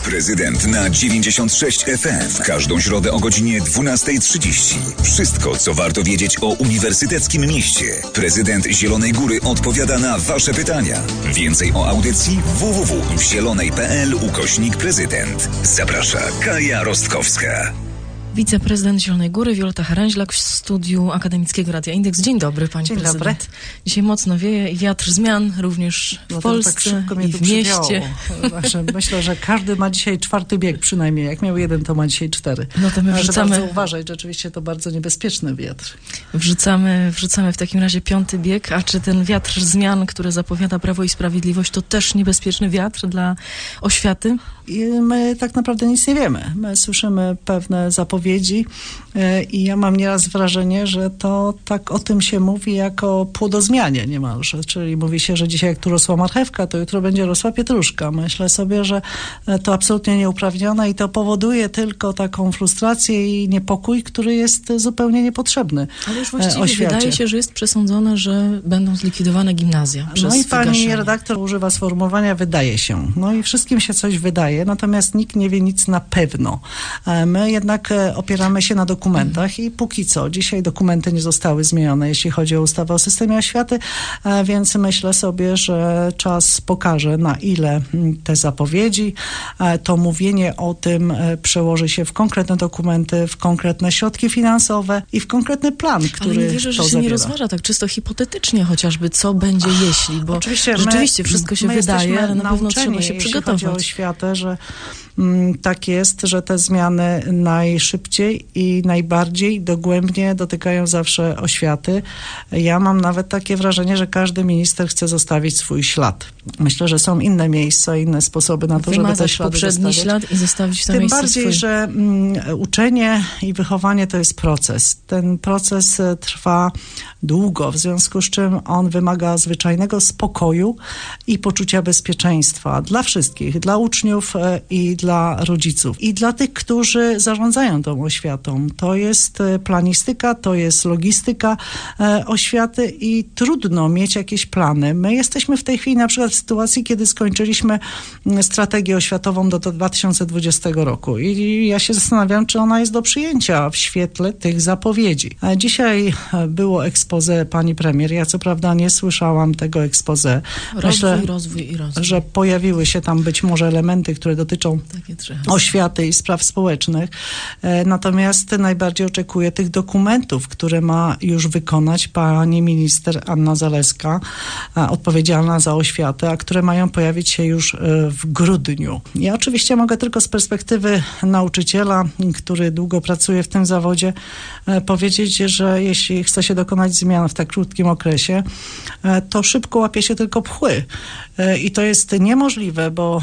Prezydent na 96 FM. Każdą środę o godzinie 12:30. Wszystko, co warto wiedzieć o Uniwersyteckim Mieście. Prezydent Zielonej Góry odpowiada na Wasze pytania. Więcej o audycji www.zielonej.pl/prezydent. Zaprasza Kaja Rostkowska. Wiceprezydent Zielonej Góry Wioletta Haręźlak w studiu Akademickiego Radia Indeks. Dzień dobry, pani prezydent. Dobry. Dzisiaj mocno wieje i wiatr zmian również w Polsce tak i w mieście. Myślę, że każdy ma dzisiaj 4. bieg przynajmniej. Jak miał 1, to ma dzisiaj 4. No to my wrzucamy... bardzo uważać, rzeczywiście to bardzo niebezpieczny wiatr. Wrzucamy w takim razie 5. bieg. A czy ten wiatr zmian, który zapowiada Prawo i Sprawiedliwość, to też niebezpieczny wiatr dla oświaty? I my tak naprawdę nic nie wiemy. My słyszymy pewne zapowiedzi i ja mam nieraz wrażenie, że to tak o tym się mówi jak o płodozmianie niemalże. Czyli mówi się, że dzisiaj jak tu rosła marchewka, to jutro będzie rosła pietruszka. Myślę sobie, że to absolutnie nieuprawnione i to powoduje tylko taką frustrację i niepokój, który jest zupełnie niepotrzebny. Ale już właściwie wydaje się, że jest przesądzone, że będą zlikwidowane gimnazja przez No i pani wygaszenie. redaktor używa sformułowania wydaje się. No i wszystkim się coś wydaje, natomiast nikt nie wie nic na pewno. My jednak opieramy się na dokumentach i póki co, dzisiaj dokumenty nie zostały zmienione, jeśli chodzi o ustawę o systemie oświaty, więc myślę sobie, że czas pokaże, na ile te zapowiedzi, to mówienie o tym przełoży się w konkretne dokumenty, w konkretne środki finansowe i w konkretny plan, który Ale nie wierzę, że to się zawiera. nie rozważa tak czysto hipotetycznie chociażby, co będzie jeśli, bo rzeczywiście wszystko się wydaje, ale na pewno trzeba się przygotować. Jeśli chodzi o oświatę, że tak jest, że te zmiany najszybciej i najbardziej dogłębnie dotykają zawsze oświaty. Ja mam nawet takie wrażenie, że każdy minister chce zostawić swój ślad. Myślę, że są inne miejsca, inne sposoby na to, żeby te ślady poprzedni zostawiać. ślad i zostawić to Tym miejsce bardziej, swoje. że uczenie i wychowanie to jest proces. Ten proces trwa długo, w związku z czym on wymaga zwyczajnego spokoju i poczucia bezpieczeństwa dla wszystkich, dla uczniów i dla rodziców. I dla tych, którzy zarządzają tą oświatą. To jest planistyka, to jest logistyka oświaty i trudno mieć jakieś plany. My jesteśmy w tej chwili na przykład w sytuacji, kiedy skończyliśmy strategię oświatową do 2020 roku i ja się zastanawiam, czy ona jest do przyjęcia w świetle tych zapowiedzi. Dzisiaj było expose pani premier. Ja co prawda nie słyszałam tego expose. Rozwój. Że pojawiły się tam być może elementy, które dotyczą oświaty i spraw społecznych. Natomiast najbardziej oczekuję tych dokumentów, które ma już wykonać pani minister Anna Zalewska, odpowiedzialna za oświatę, a które mają pojawić się już w grudniu. Ja oczywiście mogę tylko z perspektywy nauczyciela, który długo pracuje w tym zawodzie, powiedzieć, że jeśli chce się dokonać zmian w tak krótkim okresie, to szybko łapie się tylko pchły. I to jest niemożliwe, bo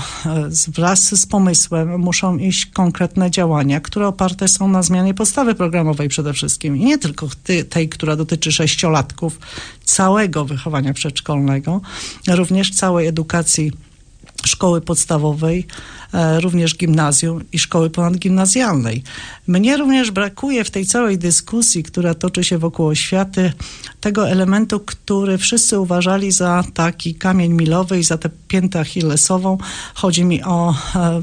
wraz z pomysłem muszą iść konkretne działania, które oparte są na zmianie podstawy programowej przede wszystkim. I nie tylko tej, która dotyczy 6-latków, całego wychowania przedszkolnego, również całej edukacji szkoły podstawowej, również gimnazjum i szkoły ponadgimnazjalnej. Mnie również brakuje w tej całej dyskusji, która toczy się wokół oświaty, tego elementu, który wszyscy uważali za taki kamień milowy i za tę piętę achillesową. Chodzi mi o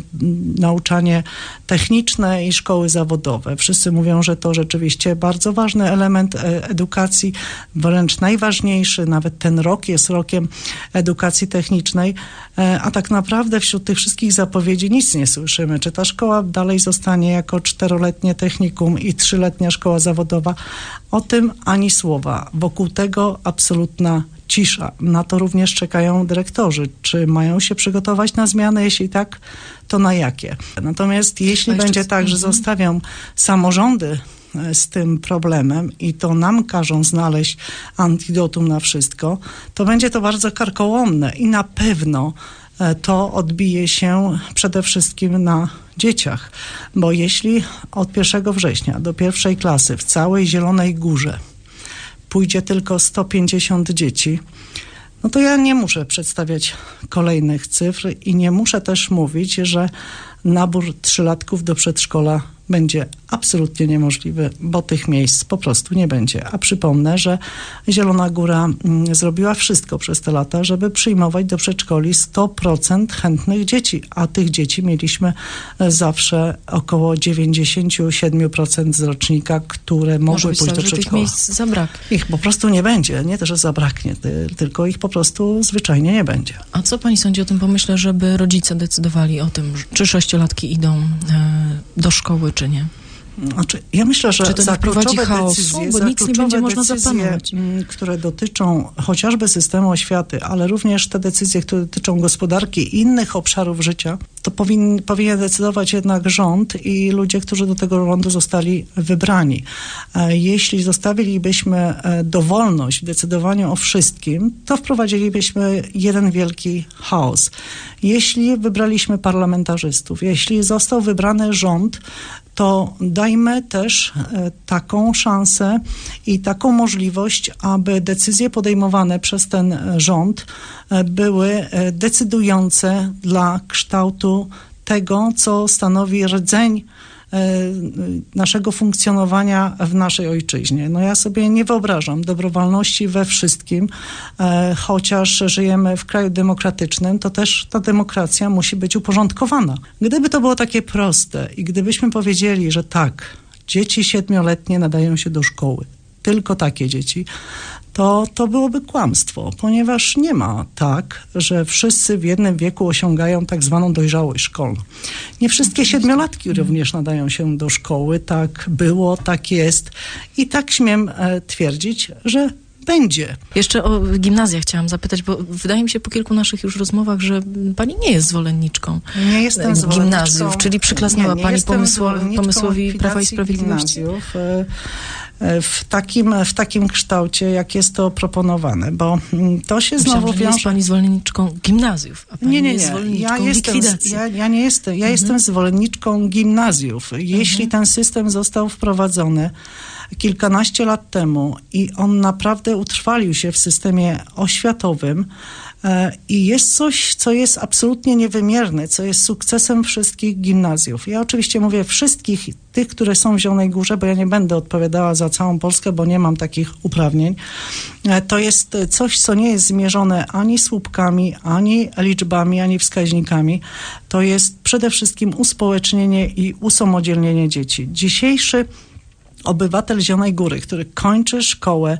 nauczanie techniczne i szkoły zawodowe. Wszyscy mówią, że to rzeczywiście bardzo ważny element edukacji, wręcz najważniejszy. Nawet ten rok jest rokiem edukacji technicznej, a tak naprawdę wśród tych wszystkich zapowiedzi nic nie słyszymy. Czy ta szkoła dalej zostanie jako 4-letnie technikum i 3-letnia szkoła zawodowa? O tym ani słowa. Wokół tego absolutna cisza. Na to również czekają dyrektorzy. Czy mają się przygotować na zmiany? Jeśli tak, to na jakie? Natomiast jeśli będzie tak, że zostawią samorządy z tym problemem i to nam każą znaleźć antidotum na wszystko, to będzie to bardzo karkołomne i na pewno to odbije się przede wszystkim na dzieciach, bo jeśli od 1 września do 1. klasy w całej Zielonej Górze pójdzie tylko 150 dzieci, no to ja nie muszę przedstawiać kolejnych cyfr i nie muszę też mówić, że nabór 3-latków do przedszkola będzie absolutnie niemożliwy, bo tych miejsc po prostu nie będzie. A przypomnę, że Zielona Góra zrobiła wszystko przez te lata, żeby przyjmować do przedszkoli 100% chętnych dzieci, a tych dzieci mieliśmy zawsze około 97% z rocznika, które mogły pójść do przedszkola. Tych miejsc zabraknie. Ich po prostu nie będzie. Nie to, że zabraknie, tylko ich po prostu zwyczajnie nie będzie. A co pani sądzi o tym pomyśle, żeby rodzice decydowali o tym, czy 6-latki idą do szkoły, czy nie? Znaczy, ja myślę, że za kluczowe decyzje, bo nic nie będzie można zaplanować, które dotyczą chociażby systemu oświaty, ale również te decyzje, które dotyczą gospodarki i innych obszarów życia, to powinien decydować jednak rząd i ludzie, którzy do tego rządu zostali wybrani. Jeśli zostawilibyśmy dowolność w decydowaniu o wszystkim, to wprowadzilibyśmy jeden wielki chaos. Jeśli wybraliśmy parlamentarzystów, jeśli został wybrany rząd, to dajmy też taką szansę i taką możliwość, aby decyzje podejmowane przez ten rząd były decydujące dla kształtu tego, co stanowi rdzeń naszego funkcjonowania w naszej ojczyźnie. No ja sobie nie wyobrażam dobrowolności we wszystkim, chociaż żyjemy w kraju demokratycznym, to też ta demokracja musi być uporządkowana. Gdyby to było takie proste i gdybyśmy powiedzieli, że tak, dzieci 7-letnie nadają się do szkoły, tylko takie dzieci, to byłoby kłamstwo, ponieważ nie ma tak, że wszyscy w jednym wieku osiągają tak zwaną dojrzałość szkolną. Nie wszystkie 7-latki również nadają się do szkoły. Tak było, tak jest i tak śmiem twierdzić, że będzie. Jeszcze o gimnazjach chciałam zapytać, bo wydaje mi się po kilku naszych już rozmowach, że pani nie jest zwolenniczką nie jestem gimnazjów, czyli przyklasnęła pani pomysłowi Prawa i Sprawiedliwości. W takim kształcie, jak jest to proponowane, bo to się znowu wiąże... jest pani zwolenniczką gimnazjów, a pani nie jest zwolenniczką likwidacji. Ja nie jestem. Ja jestem zwolenniczką gimnazjów. Jeśli ten system został wprowadzony kilkanaście lat temu i on naprawdę utrwalił się w systemie oświatowym, i jest coś, co jest absolutnie niewymierne, co jest sukcesem wszystkich gimnazjów. Ja oczywiście mówię wszystkich tych, które są w Zielonej Górze, bo ja nie będę odpowiadała za całą Polskę, bo nie mam takich uprawnień. To jest coś, co nie jest zmierzone ani słupkami, ani liczbami, ani wskaźnikami. To jest przede wszystkim uspołecznienie i usamodzielnienie dzieci. Dzisiejszy obywatel Zielonej Góry, który kończy szkołę,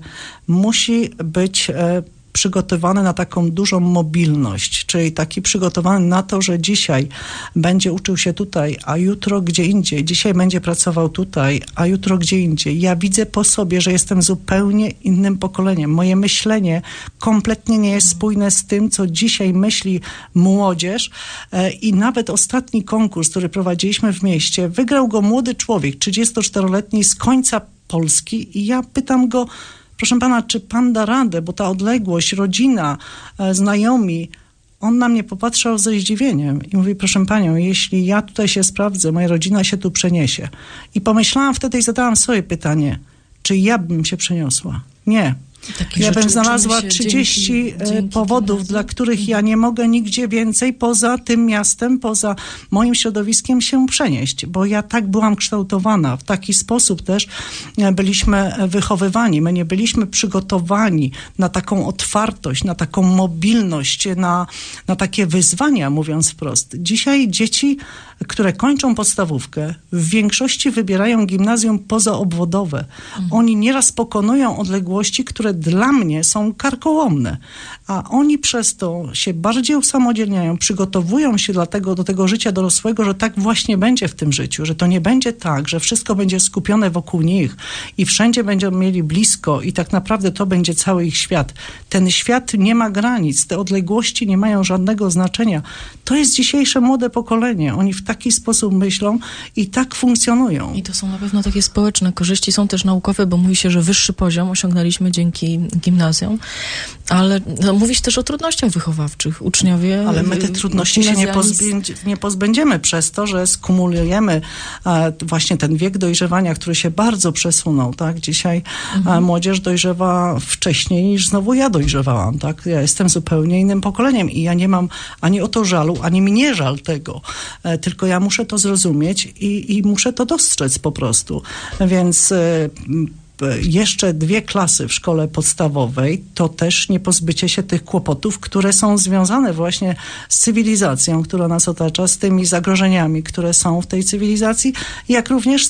musi być przygotowany na taką dużą mobilność, czyli taki przygotowany na to, że dzisiaj będzie uczył się tutaj, a jutro gdzie indziej. Dzisiaj będzie pracował tutaj, a jutro gdzie indziej. Ja widzę po sobie, że jestem zupełnie innym pokoleniem. Moje myślenie kompletnie nie jest spójne z tym, co dzisiaj myśli młodzież i nawet ostatni konkurs, który prowadziliśmy w mieście, wygrał go młody człowiek, 34-letni z końca Polski i ja pytam go: proszę pana, czy pan da radę, bo ta odległość, rodzina, znajomi, on na mnie popatrzał ze zdziwieniem i mówi: proszę panią, jeśli ja tutaj się sprawdzę, moja rodzina się tu przeniesie. I pomyślałam wtedy i zadałam sobie pytanie, czy ja bym się przeniosła? Nie. Ja bym znalazła 30 powodów, dla których ja nie mogę nigdzie więcej poza tym miastem, poza moim środowiskiem się przenieść, bo ja tak byłam kształtowana. W taki sposób też byliśmy wychowywani. My nie byliśmy przygotowani na taką otwartość, na taką mobilność, na takie wyzwania, mówiąc wprost. Dzisiaj dzieci, które kończą podstawówkę, w większości wybierają gimnazjum pozaobwodowe. Oni nieraz pokonują odległości, które dla mnie są karkołomne, a oni przez to się bardziej usamodzielniają, przygotowują się do tego życia dorosłego, że tak właśnie będzie w tym życiu, że to nie będzie tak, że wszystko będzie skupione wokół nich i wszędzie będą mieli blisko i tak naprawdę to będzie cały ich świat. Ten świat nie ma granic, te odległości nie mają żadnego znaczenia. To jest dzisiejsze młode pokolenie. Oni w taki sposób myślą i tak funkcjonują. I to są na pewno takie społeczne korzyści, są też naukowe, bo mówi się, że wyższy poziom osiągnęliśmy dzięki gimnazjom, ale mówisz też o trudnościach wychowawczych. Uczniowie... Ale my tych trudności się nie pozbędziemy przez to, że skumulujemy właśnie ten wiek dojrzewania, który się bardzo przesunął, tak? Dzisiaj młodzież dojrzewa wcześniej niż znowu ja dojrzewałam, tak? Ja jestem zupełnie innym pokoleniem i ja nie mam ani o to żalu, ani mnie żal tego, tylko tylko ja muszę to zrozumieć i muszę to dostrzec po prostu. Więc jeszcze 2 klasy w szkole podstawowej to też nie pozbycie się tych kłopotów, które są związane właśnie z cywilizacją, która nas otacza, z tymi zagrożeniami, które są w tej cywilizacji, jak również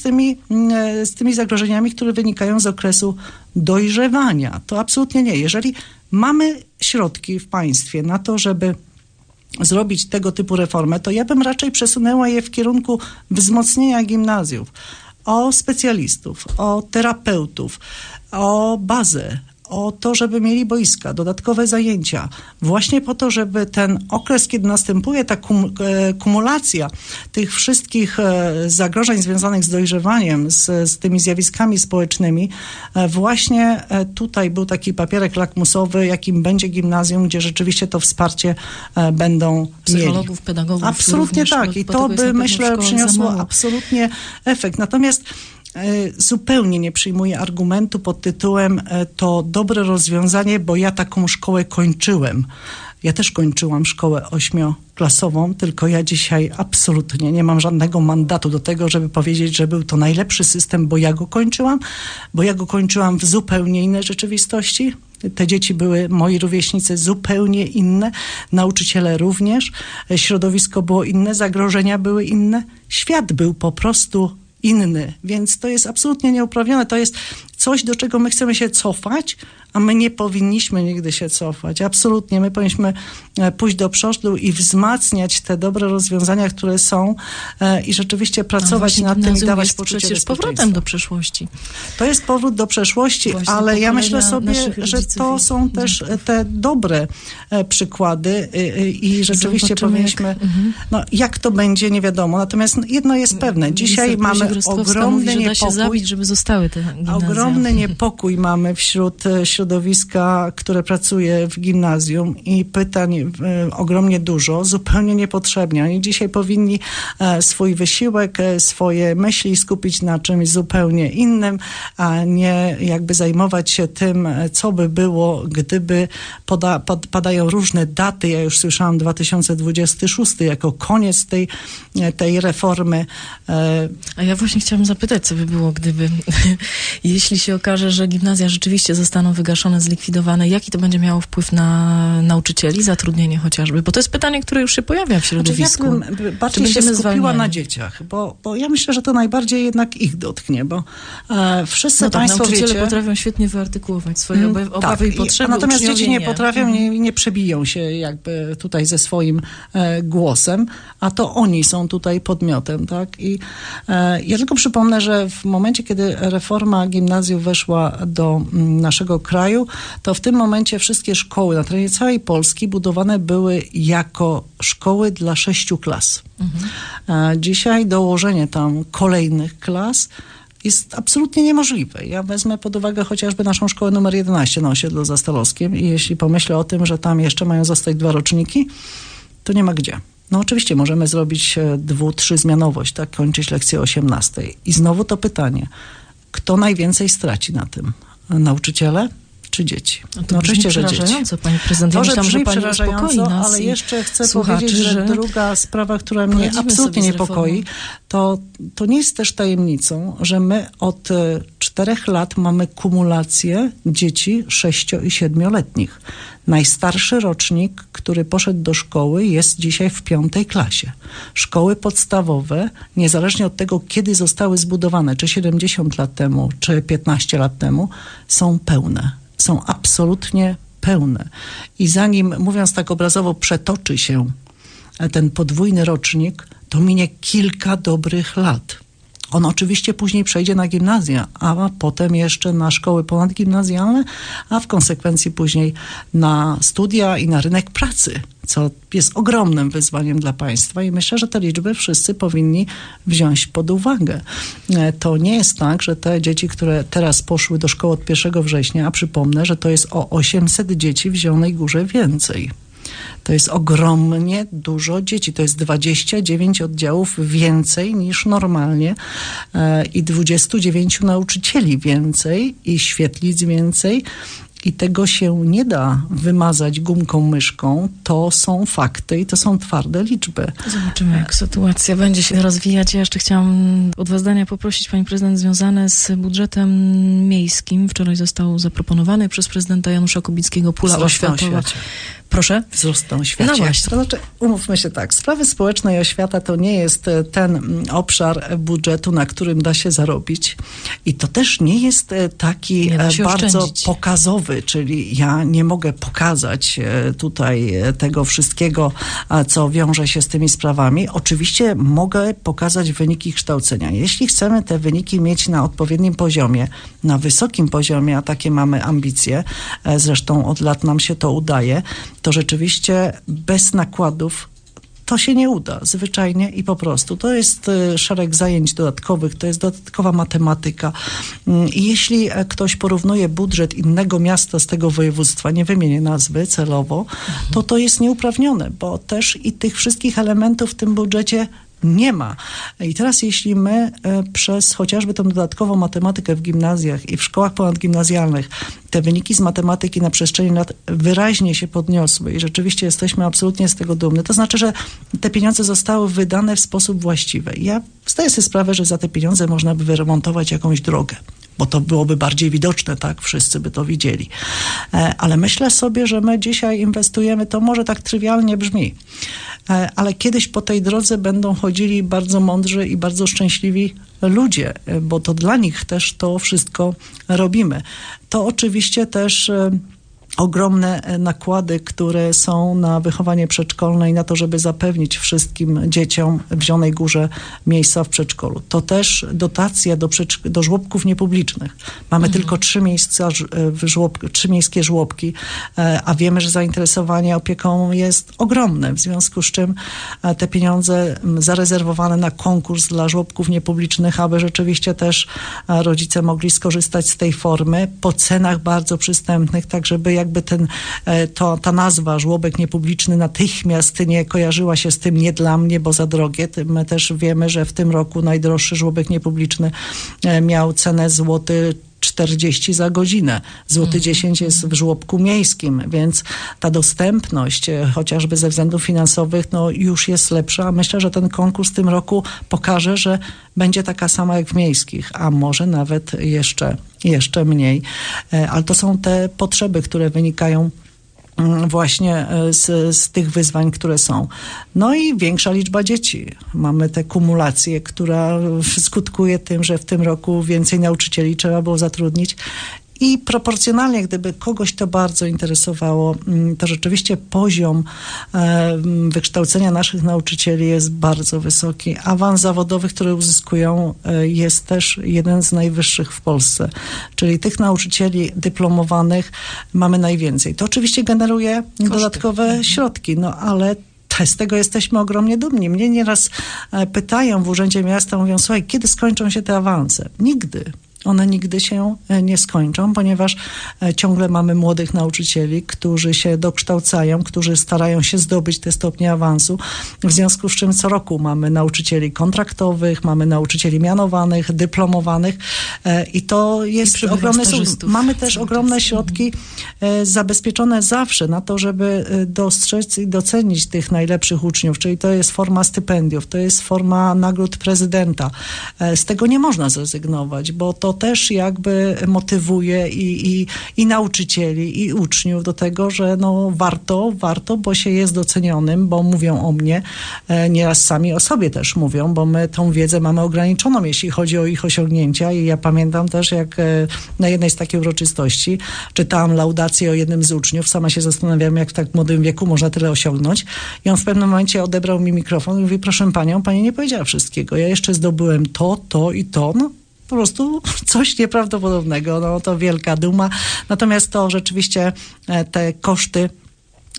z tymi zagrożeniami, które wynikają z okresu dojrzewania. To absolutnie nie. Jeżeli mamy środki w państwie na to, żeby zrobić tego typu reformę, to ja bym raczej przesunęła je w kierunku wzmocnienia gimnazjów, o specjalistów, o terapeutów, o bazę, o to, żeby mieli boiska, dodatkowe zajęcia, właśnie po to, żeby ten okres, kiedy następuje ta kumulacja tych wszystkich zagrożeń związanych z dojrzewaniem, z tymi zjawiskami społecznymi, właśnie tutaj był taki papierek lakmusowy, jakim będzie gimnazjum, gdzie rzeczywiście to wsparcie będą psychologów, mieli. pedagogów. Absolutnie również, tak i to by, myślę, przyniosło absolutnie efekt. Natomiast zupełnie nie przyjmuję argumentu pod tytułem to dobre rozwiązanie, bo ja taką szkołę kończyłem. Ja też kończyłam szkołę 8-klasową, tylko ja dzisiaj absolutnie nie mam żadnego mandatu do tego, żeby powiedzieć, że był to najlepszy system, bo ja go kończyłam w zupełnie innej rzeczywistości. Te dzieci były, moi rówieśnicy, zupełnie inne, nauczyciele również, środowisko było inne, zagrożenia były inne, świat był po prostu inny, więc to jest absolutnie nieuprawnione. To jest coś, do czego my chcemy się cofać, a my nie powinniśmy nigdy się cofać. Absolutnie. My powinniśmy pójść do przodu i wzmacniać te dobre rozwiązania, które są i rzeczywiście pracować nad tym i dawać poczucie bezpieczeństwa. Przecież powrotem do przeszłości. To jest powrót do przeszłości, właśnie ale ja myślę sobie, że to są też te dobre przykłady i rzeczywiście powinniśmy, jak to będzie, nie wiadomo. Natomiast jedno jest pewne. Dzisiaj mamy ogromny niepokój. Że da się zabić, żeby zostały te gimnazja. Ogromny niepokój mamy wśród środowiska, które pracuje w gimnazjum i pytań ogromnie dużo, zupełnie niepotrzebnie. Oni dzisiaj powinni swój wysiłek, swoje myśli skupić na czymś zupełnie innym, a nie jakby zajmować się tym, co by było, gdyby padają różne daty. Ja już słyszałam 2026 jako koniec tej reformy. A ja właśnie chciałam zapytać, co by było, gdyby jeśli się okaże, że gimnazja rzeczywiście zostaną wygaszone, zlikwidowane, jaki to będzie miało wpływ na nauczycieli, zatrudnienie chociażby? Bo to jest pytanie, które już się pojawia w środowisku. Ja bym bardziej się skupiła na dzieciach, bo ja myślę, że to najbardziej jednak ich dotknie, bo wszyscy państwo nauczyciele wiecie... potrafią świetnie wyartykułować swoje obawy i potrzeby. Natomiast dzieci nie potrafią, nie przebiją się jakby tutaj ze swoim głosem, a to oni są tutaj podmiotem, tak? I ja tylko przypomnę, że w momencie, kiedy reforma gimnazjów weszła do naszego kraju, to w tym momencie wszystkie szkoły na terenie całej Polski budowane były jako szkoły dla 6 klas. Dzisiaj dołożenie tam kolejnych klas jest absolutnie niemożliwe. Ja wezmę pod uwagę chociażby naszą szkołę numer 11 na osiedlu zastalowskim i jeśli pomyślę o tym, że tam jeszcze mają zostać 2 roczniki, to nie ma gdzie. No oczywiście możemy zrobić 2-3 zmianowość, tak, kończyć lekcję o 18. I znowu to pytanie, kto najwięcej straci na tym? Nauczyciele czy dzieci? To oczywiście, że dzieci. Pani prezydent, Może brzmi przerażająco, ale jeszcze chcę powiedzieć, że druga sprawa, która mnie absolutnie niepokoi, to nie jest też tajemnicą, że my od 4 lat mamy kumulację dzieci 6- i 7-letnich. Najstarszy rocznik, który poszedł do szkoły, jest dzisiaj w 5. klasie. Szkoły podstawowe, niezależnie od tego, kiedy zostały zbudowane, czy 70 lat temu, czy 15 lat temu, są pełne. Są absolutnie pełne. I zanim, mówiąc tak obrazowo, przetoczy się ten podwójny rocznik, to minie kilka dobrych lat. On oczywiście później przejdzie na gimnazja, a potem jeszcze na szkoły ponadgimnazjalne, a w konsekwencji później na studia i na rynek pracy, co jest ogromnym wyzwaniem dla państwa i myślę, że te liczby wszyscy powinni wziąć pod uwagę. To nie jest tak, że te dzieci, które teraz poszły do szkoły od 1 września, a przypomnę, że to jest o 800 dzieci w Zielonej Górze więcej. To jest ogromnie dużo dzieci. To jest 29 oddziałów więcej niż normalnie i 29 nauczycieli więcej i świetlic więcej i tego się nie da wymazać gumką myszką. To są fakty i to są twarde liczby. Zobaczymy, jak sytuacja będzie się rozwijać. Ja jeszcze chciałam o 2 zdania poprosić pani prezydent związane z budżetem miejskim. Wczoraj został zaproponowany przez prezydenta Janusza Kubickiego pula oświatowa. Proszę? Wzrost na oświacie. No właśnie. To znaczy, umówmy się tak, sprawy społeczne i oświata to nie jest ten obszar budżetu, na którym da się zarobić. I to też nie jest taki bardzo pokazowy, czyli ja nie mogę pokazać tutaj tego wszystkiego, co wiąże się z tymi sprawami. Oczywiście mogę pokazać wyniki kształcenia. Jeśli chcemy te wyniki mieć na odpowiednim poziomie, na wysokim poziomie, a takie mamy ambicje, zresztą od lat nam się to udaje, to rzeczywiście bez nakładów to się nie uda, zwyczajnie i po prostu. To jest szereg zajęć dodatkowych, to jest dodatkowa matematyka. I jeśli ktoś porównuje budżet innego miasta z tego województwa, nie wymienię nazwy celowo, to jest nieuprawnione, bo też i tych wszystkich elementów w tym budżecie nie ma. I teraz jeśli my przez chociażby tą dodatkową matematykę w gimnazjach i w szkołach ponadgimnazjalnych te wyniki z matematyki na przestrzeni lat wyraźnie się podniosły i rzeczywiście jesteśmy absolutnie z tego dumni, to znaczy, że te pieniądze zostały wydane w sposób właściwy. Ja zdaję sobie sprawę, że za te pieniądze można by wyremontować jakąś drogę, bo to byłoby bardziej widoczne, tak? Wszyscy by to widzieli. Ale myślę sobie, że my dzisiaj inwestujemy, to może tak trywialnie brzmi, ale kiedyś po tej drodze będą chodzili bardzo mądrzy i bardzo szczęśliwi ludzie, bo to dla nich też to wszystko robimy. To oczywiście też ogromne nakłady, które są na wychowanie przedszkolne i na to, żeby zapewnić wszystkim dzieciom w Zielonej Górze miejsca w przedszkolu. To też dotacja do żłobków niepublicznych. Mamy tylko 3 miejskie żłobki, a wiemy, że zainteresowanie opieką jest ogromne, w związku z czym te pieniądze zarezerwowane na konkurs dla żłobków niepublicznych, aby rzeczywiście też rodzice mogli skorzystać z tej formy po cenach bardzo przystępnych, tak żeby jakby ta nazwa żłobek niepubliczny natychmiast nie kojarzyła się z tym nie dla mnie, bo za drogie. My też wiemy, że w tym roku najdroższy żłobek niepubliczny miał cenę złoty 40 za godzinę. Złoty 10 jest w żłobku miejskim, więc ta dostępność, chociażby ze względów finansowych, już jest lepsza. A myślę, że ten konkurs w tym roku pokaże, że będzie taka sama jak w miejskich, a może nawet jeszcze mniej. Ale to są te potrzeby, które wynikają właśnie z tych wyzwań, które są. No i większa liczba dzieci. Mamy tę kumulację, która skutkuje tym, że w tym roku więcej nauczycieli trzeba było zatrudnić. I proporcjonalnie, gdyby kogoś to bardzo interesowało, to rzeczywiście poziom wykształcenia naszych nauczycieli jest bardzo wysoki. Awans zawodowy, który uzyskują, jest też jeden z najwyższych w Polsce. Czyli tych nauczycieli dyplomowanych mamy najwięcej. To oczywiście generuje dodatkowe środki, ale z tego jesteśmy ogromnie dumni. Mnie nieraz pytają w Urzędzie Miasta, mówią, słuchaj, kiedy skończą się te awanse? Nigdy. One nigdy się nie skończą, ponieważ ciągle mamy młodych nauczycieli, którzy się dokształcają, którzy starają się zdobyć te stopnie awansu, w związku z czym co roku mamy nauczycieli kontraktowych, mamy nauczycieli mianowanych, dyplomowanych i to jest ogromny sukces. Mamy też ogromne środki zabezpieczone zawsze na to, żeby dostrzec i docenić tych najlepszych uczniów, czyli to jest forma stypendiów, to jest forma nagród prezydenta. Z tego nie można zrezygnować, bo to też jakby motywuje i nauczycieli, i uczniów do tego, że warto, bo się jest docenionym, bo mówią o mnie, nieraz sami o sobie też mówią, bo my tą wiedzę mamy ograniczoną, jeśli chodzi o ich osiągnięcia i ja pamiętam też, jak na jednej z takich uroczystości czytałam laudację o jednym z uczniów, sama się zastanawiam, jak w tak młodym wieku można tyle osiągnąć i on w pewnym momencie odebrał mi mikrofon i mówi, proszę panią, pani nie powiedziała wszystkiego, ja jeszcze zdobyłem to i to, po prostu coś nieprawdopodobnego, to wielka duma. Natomiast to rzeczywiście te koszty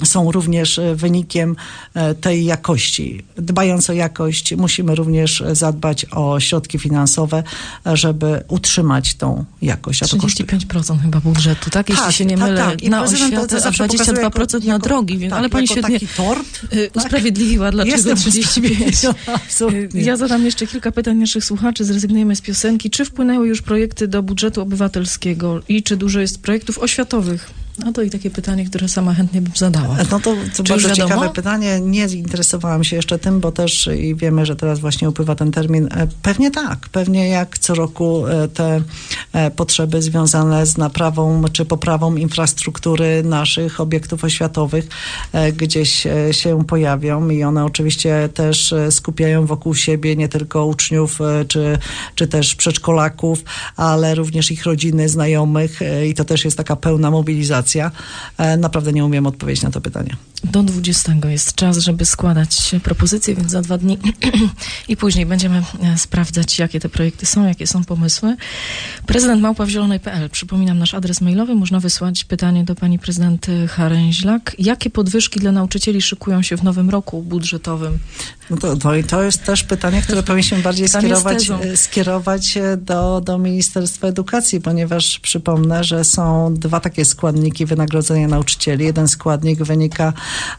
są również wynikiem tej jakości. Dbając o jakość, musimy również zadbać o środki finansowe, żeby utrzymać tą jakość. 35% chyba budżetu, tak? Jeśli się nie mylę, na oświatę, a 22% na drogi. Więc, ale pani świetnie taki tort, usprawiedliwiła, dlaczego 35%. Ja zadam jeszcze kilka pytań naszych słuchaczy, zrezygnujemy z piosenki. Czy wpłynęły już projekty do budżetu obywatelskiego i czy dużo jest projektów oświatowych? No to i takie pytanie, które sama chętnie bym zadała. No to bardzo ciekawe pytanie. Nie zainteresowałam się jeszcze tym, bo też i wiemy, że teraz właśnie upływa ten termin. Pewnie tak. Pewnie jak co roku te potrzeby związane z naprawą czy poprawą infrastruktury naszych obiektów oświatowych gdzieś się pojawią i one oczywiście też skupiają wokół siebie nie tylko uczniów czy też przedszkolaków, ale również ich rodziny, znajomych i to też jest taka pełna mobilizacja. Naprawdę nie umiem odpowiedzieć na to pytanie. Do 20 jest czas, żeby składać propozycje, więc za 2 dni i później będziemy sprawdzać, jakie te projekty są, jakie są pomysły. prezydent@zielonej.pl. Przypominam nasz adres mailowy. Można wysłać pytanie do pani prezydent Haręźlak. Jakie podwyżki dla nauczycieli szykują się w nowym roku budżetowym? No to jest też pytanie, które powinniśmy bardziej skierować do Ministerstwa Edukacji, ponieważ przypomnę, że są 2 takie składniki wynagrodzenia nauczycieli. Jeden składnik wynika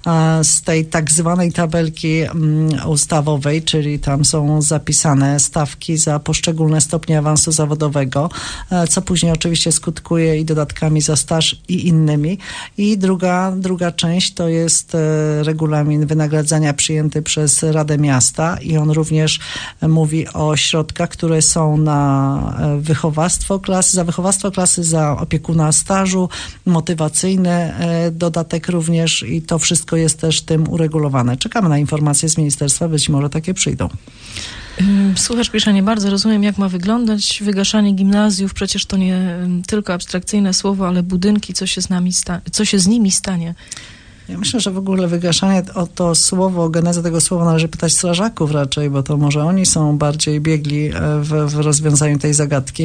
z tej tak zwanej tabelki ustawowej, czyli tam są zapisane stawki za poszczególne stopnie awansu zawodowego, co później oczywiście skutkuje i dodatkami za staż i innymi. I druga część to jest regulamin wynagradzania przyjęty przez Radę Miasta i on również mówi o środkach, które są na wychowawstwo klasy, za opiekuna stażu, motywacyjny dodatek również i to wszystko jest też tym uregulowane. Czekamy na informacje z ministerstwa, być może takie przyjdą. Słuchacz pisze, nie bardzo rozumiem, jak ma wyglądać wygaszanie gimnazjów. Przecież to nie tylko abstrakcyjne słowo, ale budynki, co się z nimi stanie. Ja myślę, że w ogóle wygaszanie o to słowo, genezę tego słowa należy pytać strażaków raczej, bo to może oni są bardziej biegli w rozwiązaniu tej zagadki.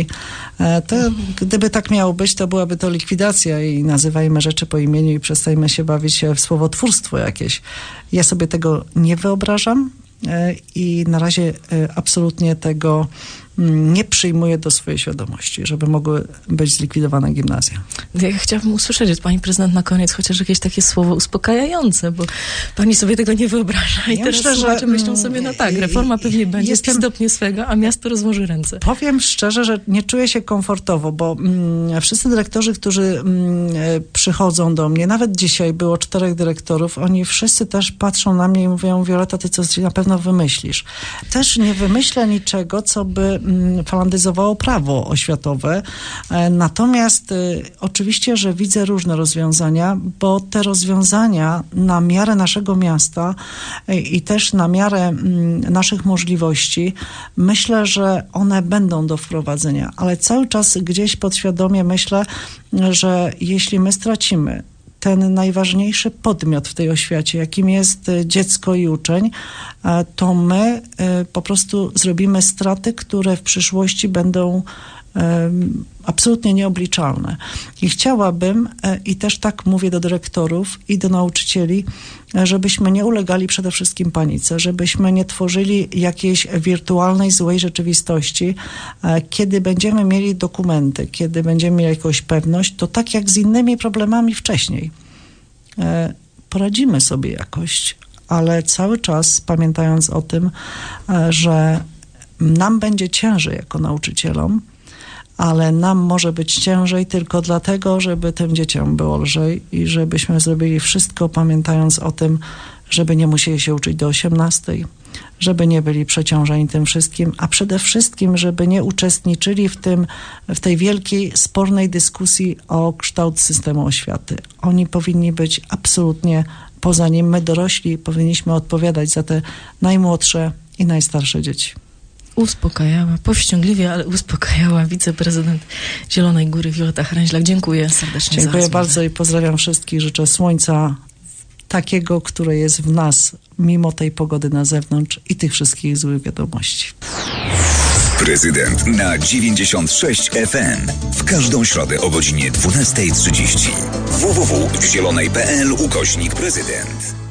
Gdyby tak miało być, to byłaby to likwidacja i nazywajmy rzeczy po imieniu i przestajmy się bawić w słowotwórstwo jakieś. Ja sobie tego nie wyobrażam i na razie absolutnie tego nie przyjmuję do swojej świadomości, żeby mogły być zlikwidowane gimnazja. Ja chciałabym usłyszeć od pani prezydent na koniec chociaż jakieś takie słowo uspokajające, bo pani sobie tego nie wyobraża i teraz myślę, że myślą sobie, no tak, reforma pewnie będzie, stopnie swego, a miasto rozłoży ręce. Powiem szczerze, że nie czuję się komfortowo, bo wszyscy dyrektorzy, którzy przychodzą do mnie, nawet dzisiaj było 4 dyrektorów, oni wszyscy też patrzą na mnie i mówią: Wioleta, ty coś na pewno wymyślisz. Też nie wymyślę niczego, co by falandyzowało prawo oświatowe. Natomiast oczywiście, że widzę różne rozwiązania, bo te rozwiązania na miarę naszego miasta i też na miarę naszych możliwości, myślę, że one będą do wprowadzenia. Ale cały czas gdzieś podświadomie myślę, że jeśli my stracimy ten najważniejszy podmiot w tej oświacie, jakim jest dziecko i uczeń, to my po prostu zrobimy straty, które w przyszłości będą absolutnie nieobliczalne. I chciałabym, i też tak mówię do dyrektorów i do nauczycieli, żebyśmy nie ulegali przede wszystkim panice, żebyśmy nie tworzyli jakiejś wirtualnej, złej rzeczywistości. Kiedy będziemy mieli dokumenty, kiedy będziemy mieli jakąś pewność, to tak jak z innymi problemami wcześniej, poradzimy sobie jakoś, ale cały czas pamiętając o tym, że nam będzie ciężej jako nauczycielom, ale nam może być ciężej tylko dlatego, żeby tym dzieciom było lżej i żebyśmy zrobili wszystko, pamiętając o tym, żeby nie musieli się uczyć do 18, żeby nie byli przeciążeni tym wszystkim, a przede wszystkim, żeby nie uczestniczyli w tej wielkiej, spornej dyskusji o kształt systemu oświaty. Oni powinni być absolutnie poza nim. My dorośli powinniśmy odpowiadać za te najmłodsze i najstarsze dzieci. Uspokajała, powściągliwie, ale uspokajała wiceprezydent Zielonej Góry Wioleta Haręźlak. Dziękuję serdecznie. Dziękuję bardzo i pozdrawiam wszystkich. Życzę słońca takiego, które jest w nas, mimo tej pogody na zewnątrz i tych wszystkich złych wiadomości. Prezydent na 96 FM. W każdą środę o godzinie 12:30. www.zielonej.pl/prezydent.